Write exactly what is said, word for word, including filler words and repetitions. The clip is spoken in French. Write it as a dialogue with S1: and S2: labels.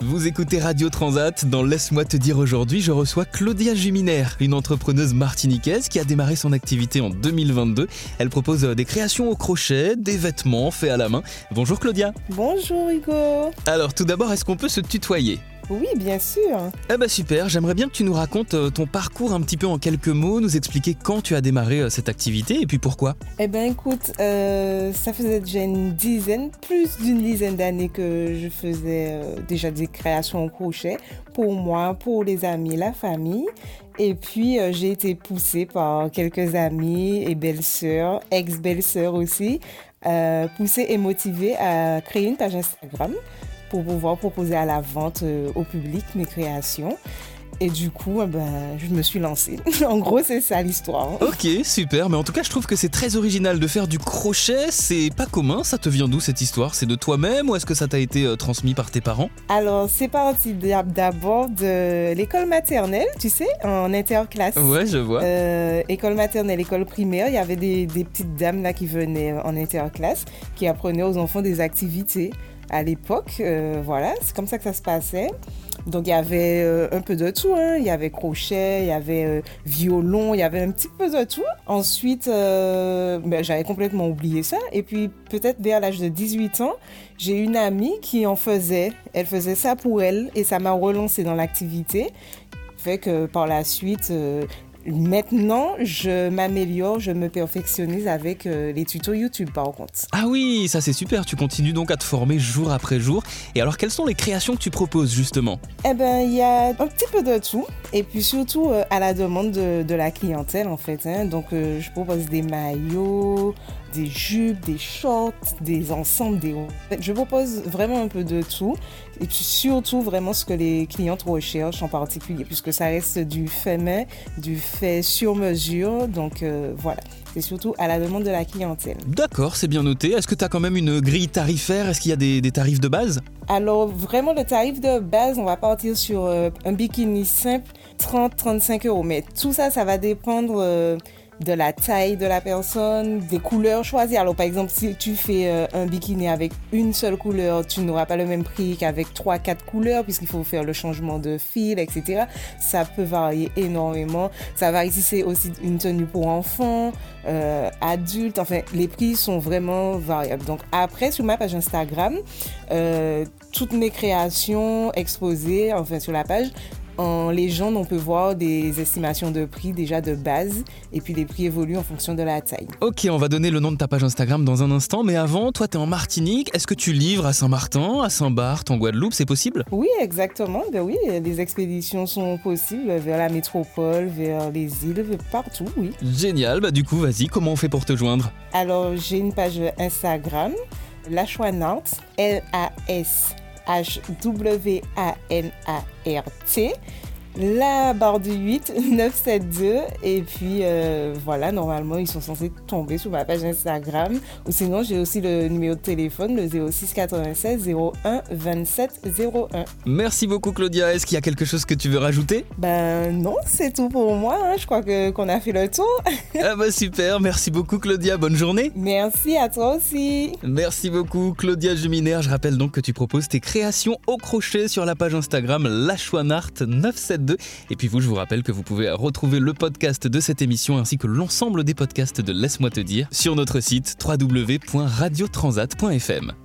S1: Vous écoutez Radio Transat. Dans Laisse-moi te dire aujourd'hui, je reçois Claudia Juminer, une entrepreneuse martiniquaise qui a démarré son activité en deux mille vingt-deux. Elle propose des créations au crochet, des vêtements faits à la main. Bonjour Claudia.
S2: Bonjour Hugo.
S1: Alors tout d'abord, est-ce qu'on peut se tutoyer ?
S2: Oui, bien sûr.
S1: Eh ben super, j'aimerais bien que tu nous racontes ton parcours un petit peu en quelques mots, nous expliquer quand tu as démarré cette activité et puis pourquoi.
S2: Eh ben écoute, euh, ça faisait déjà une dizaine, plus d'une dizaine d'années que je faisais euh, déjà des créations au crochet pour moi, pour les amis, la famille. Et puis euh, j'ai été poussée par quelques amis et belles-sœurs, ex-belles-sœurs aussi, euh, poussée et motivée à créer une page Instagram pour pouvoir proposer à la vente euh, au public mes créations. Et du coup, eh ben, je me suis lancée. En gros, c'est ça l'histoire.
S1: Ok, super. Mais en tout cas, je trouve que c'est très original de faire du crochet. C'est pas commun. Ça te vient d'où cette histoire ? C'est de toi-même ou est-ce que ça t'a été euh, transmis par tes parents ?
S2: Alors, c'est parti d'abord de l'école maternelle, tu sais, en interclasse.
S1: Ouais, je vois.
S2: Euh, école maternelle, école primaire, il y avait des, des petites dames là qui venaient en interclasse, qui apprenaient aux enfants des activités. À l'époque, euh, voilà, c'est comme ça que ça se passait. Donc, il y avait euh, un peu de tout, hein. Il y avait crochet, il y avait euh, violon, il y avait un petit peu de tout. Ensuite, euh, ben, j'avais complètement oublié ça. Et puis, peut-être vers l'âge de dix-huit ans, j'ai une amie qui en faisait. Elle faisait ça pour elle et ça m'a relancée dans l'activité. Fait que par la suite... Euh, Maintenant, je m'améliore, je me perfectionnise avec euh, les tutos YouTube par contre.
S1: Ah oui, ça c'est super, tu continues donc à te former jour après jour. Et alors, quelles sont les créations que tu proposes justement ?
S2: Eh ben, il y a un petit peu de tout. Et puis surtout euh, à la demande de, de la clientèle en fait. Hein. Donc, euh, je propose des maillots, des jupes, des shorts, des ensembles, des... Je propose vraiment un peu de tout. Et puis surtout vraiment ce que les clientes recherchent en particulier, puisque ça reste du fait main, du fait sur mesure. Donc euh, voilà, c'est surtout à la demande de la clientèle.
S1: D'accord, c'est bien noté. Est-ce que tu as quand même une grille tarifaire ? Est-ce qu'il y a des, des tarifs de base ?
S2: Alors vraiment le tarif de base, on va partir sur euh, un bikini simple, trente à trente-cinq euros. Mais tout ça, ça va dépendre... Euh, de la taille de la personne, des couleurs choisies. Alors par exemple, si tu fais euh, un bikini avec une seule couleur, tu n'auras pas le même prix qu'avec trois quatre couleurs puisqu'il faut faire le changement de fil, et cetera. Ça peut varier énormément. Ça varie si c'est aussi une tenue pour enfants, euh, adultes. Enfin, les prix sont vraiment variables. Donc après, sur ma page Instagram, euh, toutes mes créations exposées, enfin sur la page, en légende, on peut voir des estimations de prix déjà de base et puis les prix évoluent en fonction de la taille.
S1: Ok, on va donner le nom de ta page Instagram dans un instant, mais avant, toi t'es en Martinique, est-ce que tu livres à Saint-Martin, à Saint-Barth, en Guadeloupe, c'est possible ?
S2: Oui, exactement, ben oui, les expéditions sont possibles vers la métropole, vers les îles, partout, oui.
S1: Génial, bah du coup, vas-y, comment on fait pour te joindre ?
S2: Alors, j'ai une page Instagram, La Chouanart, L A S H W A N A R T, la barre du huit neuf sept deux et puis euh, voilà, normalement ils sont censés tomber sur ma page Instagram ou sinon j'ai aussi le numéro de téléphone, le zéro six quatre-vingt-seize zéro un vingt-sept zéro un.
S1: Merci beaucoup Claudia, est-ce qu'il y a quelque chose que tu veux rajouter ?
S2: Ben non, c'est tout pour moi, hein. Je crois que, qu'on a fait le tour.
S1: Ah bah super, merci beaucoup Claudia, bonne journée.
S2: Merci à toi aussi.
S1: Merci beaucoup Claudia Juminer, je rappelle donc que tu proposes tes créations au crochet sur la page Instagram La Chouanart neuf sept deux. Et puis vous, je vous rappelle que vous pouvez retrouver le podcast de cette émission ainsi que l'ensemble des podcasts de Laisse-moi te dire sur notre site w w w point radio transat point f m.